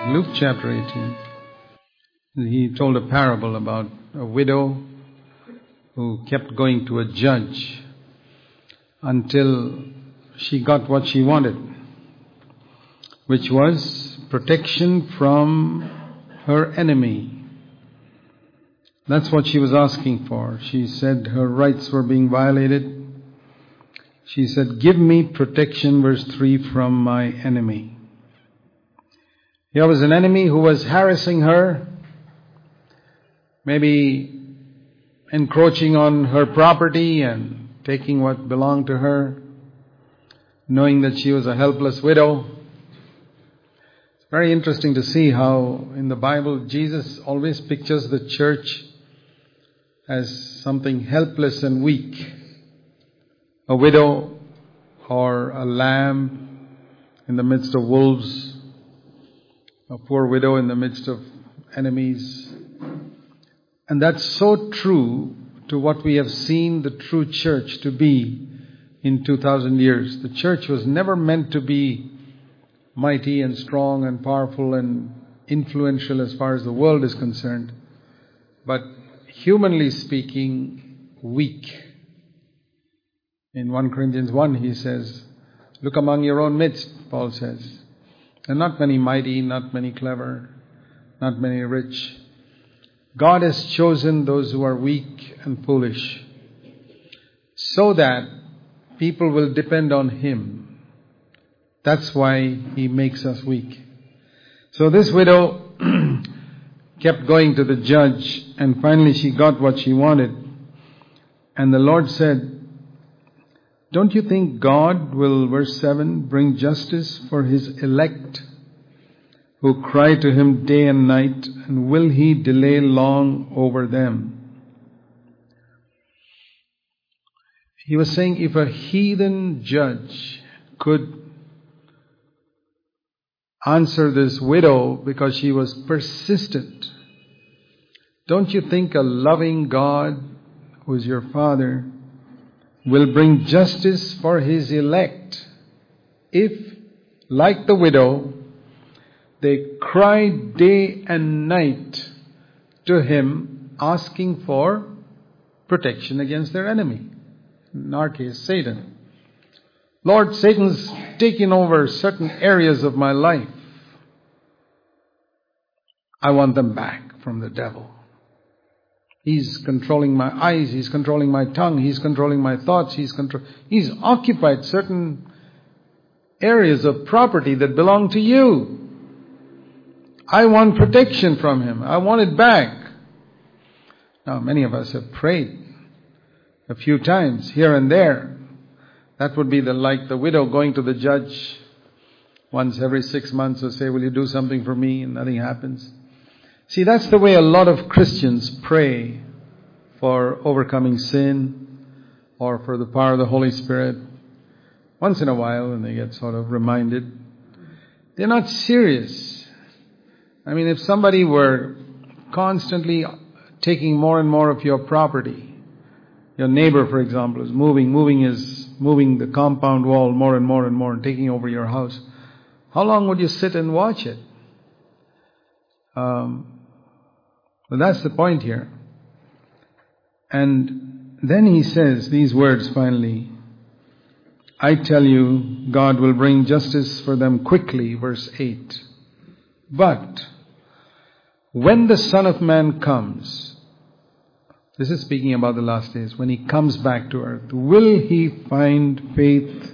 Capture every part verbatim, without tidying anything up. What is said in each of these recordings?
Luke chapter eighteen. He told a parable about a widow who kept going to a judge until she got what she wanted, which was protection from her enemy. That's what she was asking for. She said her rights were being violated. She said, "Give me protection," verse three, "from my enemy." Here was an enemy who was harassing her, maybe encroaching on her property and taking what belonged to her, knowing that she was a helpless widow. It's very interesting to see how in the Bible Jesus always pictures the church as something helpless and weak. A widow or a lamb in the midst of wolves, a poor widow in the midst of enemies. And that's so true to what we have seen the true church to be in two thousand years. The church was never meant to be mighty and strong and powerful and influential as far as the world is concerned, but humanly speaking, weak. In First Corinthians one, he says, "Look among your own midst," Paul says. There are not many mighty, not many clever, not many rich. God has chosen those who are weak and foolish so that people will depend on Him. That's why He makes us weak. So this widow kept going to the judge, and finally she got what she wanted. And the Lord said, "Don't you think God will," verse seven, "bring justice for His elect who cry to Him day and night, and will He delay long over them?" He was saying if a heathen judge could answer this widow because she was persistent, don't you think a loving God, who is your Father, will bring justice for His elect if, like the widow, they cry day and night to Him asking for protection against their enemy? In our case, Satan. "Lord, Satan's taken over certain areas of my life. I want them back from the devil. He's controlling my eyes, He's controlling my tongue, He's controlling my thoughts, He's control- He's occupied certain areas of property that belong to you. I want protection from him. I want it back." Now, many of us have prayed a few times here and there. That would be the like the widow going to the judge once every six months or say, "Will you do something for me?" and nothing happens. See, that's the way a lot of Christians pray for overcoming sin or for the power of the Holy Spirit. Once in a while, and they get sort of reminded. They're not serious. I mean, if somebody were constantly taking more and more of your property, your neighbor, for example, is moving, moving his, moving the compound wall more and more and more and taking over your house, how long would you sit and watch it? Um, But that's the point here. And then he says these words finally, "I tell you, God will bring justice for them quickly," verse eight. "But when the Son of Man comes," this is speaking about the last days, when He comes back to earth, "will He find faith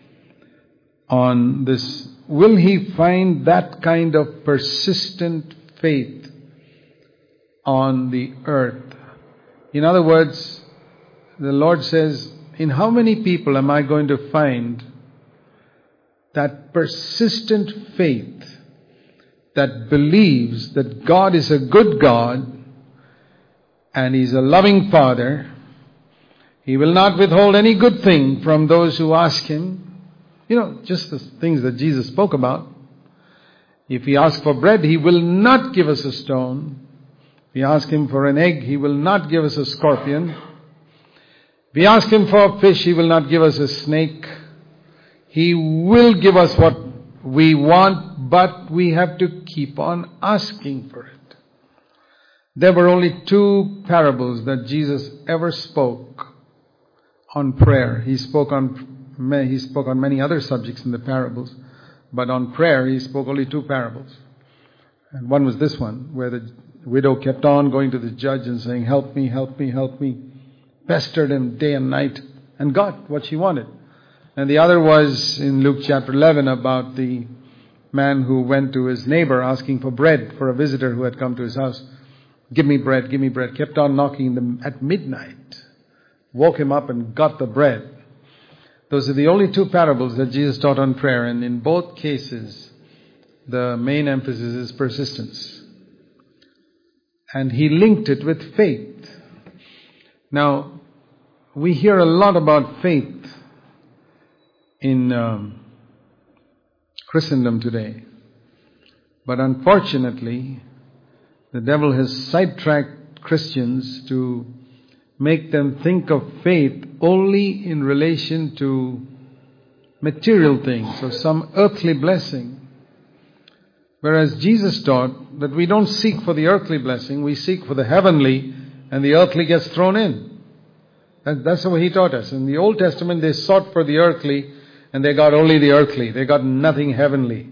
on this? Will He find that kind of persistent faith on the earth?" In other words, the Lord says, in how many people am I going to find that persistent faith that believes that God is a good God and He's a loving Father? He will not withhold any good thing from those who ask Him. You know, just the things that Jesus spoke about. If we ask for bread, He will not give us a stone. We ask Him for an egg, He will not give us a scorpion. We ask Him for a fish, He will not give us a snake. He will give us what we want, but we have to keep on asking for it. There were only two parables that Jesus ever spoke on prayer. He spoke on he spoke on many other subjects in the parables, but on prayer he spoke only two parables. And one was this one, where the widow kept on going to the judge and saying, "Help me, help me, help me." Pestered him day and night and got what she wanted. And the other was in Luke chapter eleven about the man who went to his neighbor asking for bread for a visitor who had come to his house. "Give me bread, give me bread." Kept on knocking them at midnight. Woke him up and got the bread. Those are the only two parables that Jesus taught on prayer. And in both cases, the main emphasis is persistence. And he linked it with faith. Now, we hear a lot about faith in um, Christendom today. But unfortunately, the devil has sidetracked Christians to make them think of faith only in relation to material things or some earthly blessing. Whereas Jesus taught that we don't seek for the earthly blessing, we seek for the heavenly, and the earthly gets thrown in. That, that's what he taught us. In the Old Testament, they sought for the earthly, and they got only the earthly. They got nothing heavenly.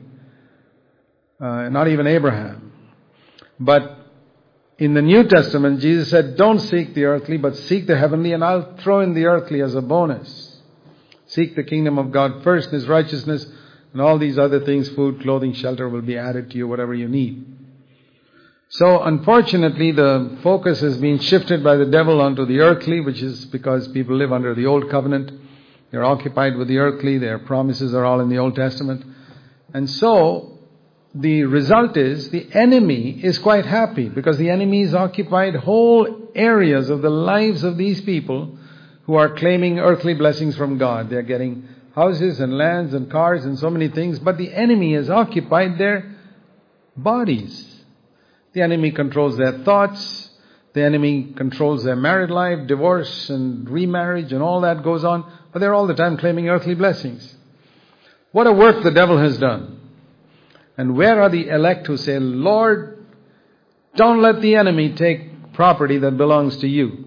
Uh, not even Abraham. But in the New Testament, Jesus said, don't seek the earthly, but seek the heavenly, and I'll throw in the earthly as a bonus. Seek the kingdom of God first, His righteousness, and all these other things, food, clothing, shelter, will be added to you, whatever you need. So, unfortunately, the focus has been shifted by the devil onto the earthly, which is because people live under the old covenant. They're occupied with the earthly. Their promises are all in the Old Testament. And so, the result is the enemy is quite happy because the enemy has occupied whole areas of the lives of these people who are claiming earthly blessings from God. They're getting houses and lands and cars and so many things, but the enemy has occupied their bodies. The enemy controls their thoughts. The enemy controls their married life, divorce and remarriage and all that goes on, but they're all the time claiming earthly blessings. What a work the devil has done. And where are the elect who say, Lord, don't let the enemy take property that belongs to you.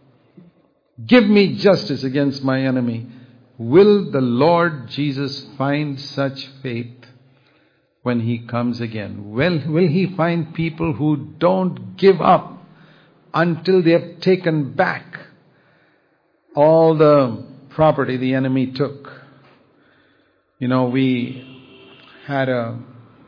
Give me justice against my enemy. Will the Lord Jesus find such faith when He comes again? Well, will He find people who don't give up until they have taken back all the property the enemy took? You know, we had a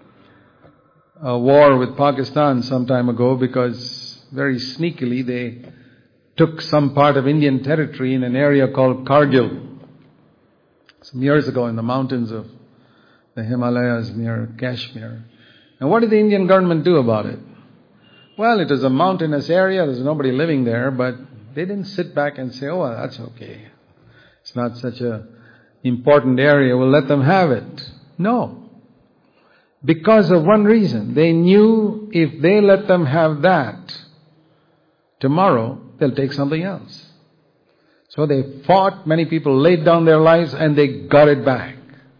a war with Pakistan some time ago because very sneakily they took some part of Indian territory in an area called Kargil. Some years ago in the mountains of the Himalayas near Kashmir. And what did the Indian government do about it? Well, it is a mountainous area, there's nobody living there, but they didn't sit back and say, oh, well, that's okay. It's not such a important area, we'll let them have it. No. Because of one reason. They knew if they let them have that, tomorrow they'll take something else. So they fought, many people laid down their lives and they got it back.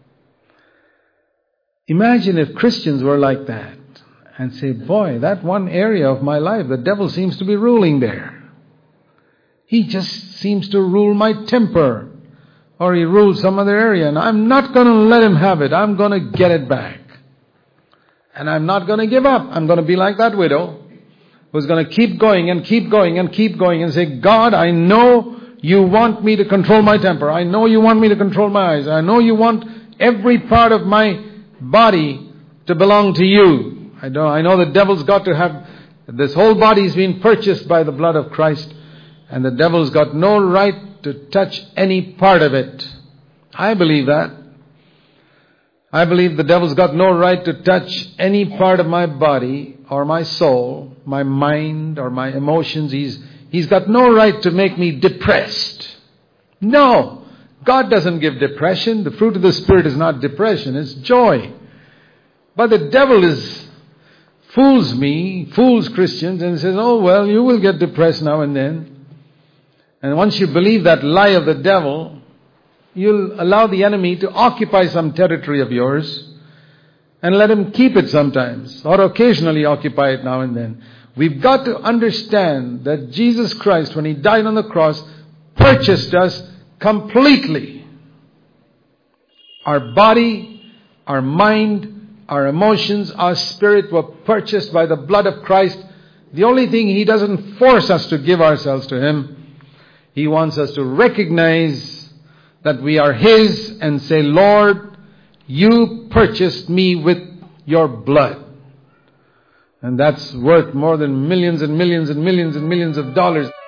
Imagine if Christians were like that and say, boy, that one area of my life, the devil seems to be ruling there. He just seems to rule my temper. Or he rules some other area and I'm not going to let him have it. I'm going to get it back. And I'm not going to give up. I'm going to be like that widow who's going to keep going and keep going and keep going and say, God, I know you want me to control my temper. I know you want me to control my eyes. I know you want every part of my body to belong to you. I know, I know the devil's got to have, this whole body's been purchased by the blood of Christ and the devil's got no right to touch any part of it. I believe that. I believe the devil's got no right to touch any part of my body or my soul, my mind or my emotions. He's, he's got no right to make me depressed. No. God doesn't give depression. The fruit of the Spirit is not depression, it's joy. But the devil is, fools me, fools Christians and says, oh well, you will get depressed now and then. And once you believe that lie of the devil, you'll allow the enemy to occupy some territory of yours and let Him keep it sometimes, or occasionally occupy it now and then. We've got to understand that Jesus Christ, when He died on the cross, purchased us completely. Our body, our mind, our emotions, our spirit were purchased by the blood of Christ. The only thing He doesn't force us to give ourselves to Him. He wants us to recognize that we are His and say, Lord, You purchased me with Your blood. And that's worth more than millions and millions and millions and millions of dollars.